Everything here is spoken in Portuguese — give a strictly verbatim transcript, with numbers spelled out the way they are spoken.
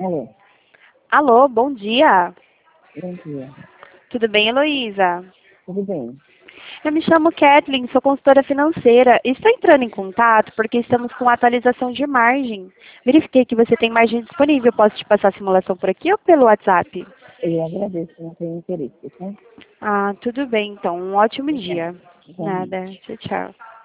Alô, Alô, bom dia. bom dia. Tudo bem, Heloísa? Tudo bem? Eu me chamo Kathleen, sou consultora financeira. Estou entrando em contato porque estamos com atualização de margem. Verifiquei que você tem margem disponível. Posso te passar a simulação por aqui ou pelo WhatsApp? Eu agradeço, não tenho interesse, tá? Ah, tudo bem, então. Um ótimo Obrigada. dia. Igualmente. Nada. Tchau, tchau.